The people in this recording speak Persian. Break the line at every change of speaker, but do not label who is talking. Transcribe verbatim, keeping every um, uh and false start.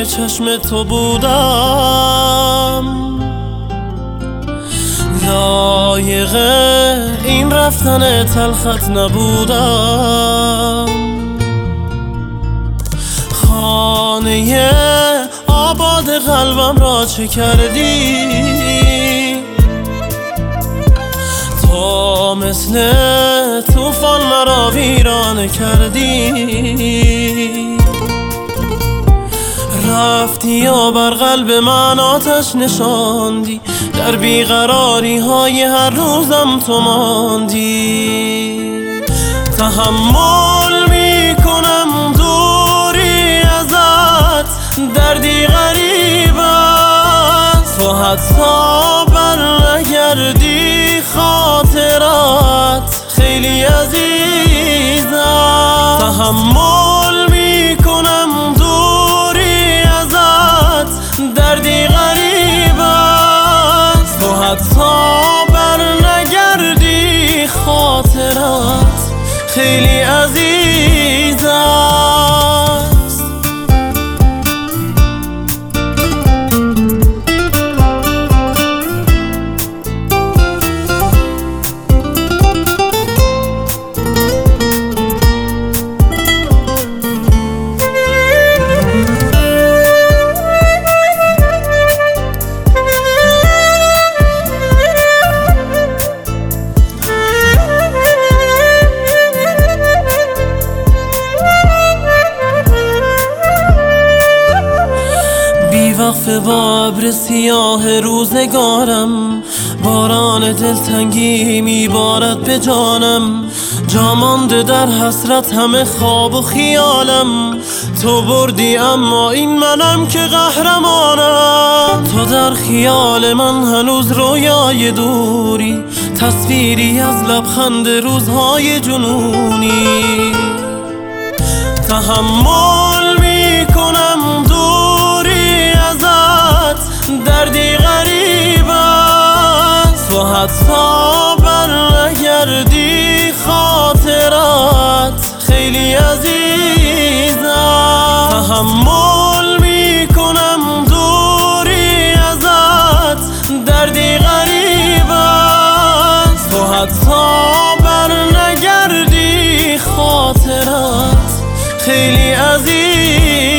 چشم تو بودم، لایق این رفتن تلخت نبودم. خانه آباد قلبم را چه کردی؟ تو مثل طوفان مرا ویران کردی. رفتی و بر قلب من آتش نشاندی، در بیقراری های هر روزم تو ماندی. تحمل میکنم دوری ازت، دردی غریب است، تو حتی بر نگردی خاطرت خیلی عزیزم. تحمل میکنم دوری ازت، دردی غریب است، تو حتی بر نگردی خاطرت خیلی عزیز است. وقفه با ابر سیاه روزگارم، باران دلتنگی میبارد به جانم. جا مانده در حسرت همه خواب و خیالم، تو بردی اما این منم که قهرمانم. تو در خیال من هنوز رویای دوری، تصویری از لبخند روزهای جنونی. تحمل میکنم دوری ازت، دردی غریب است، تو حتی بر نگردی خاطرت خیلی عزیزم. تحمل میکنم دوری ازت، دردی غریب است، تو حتی بر نگردی خاطرت خیلی عزیز.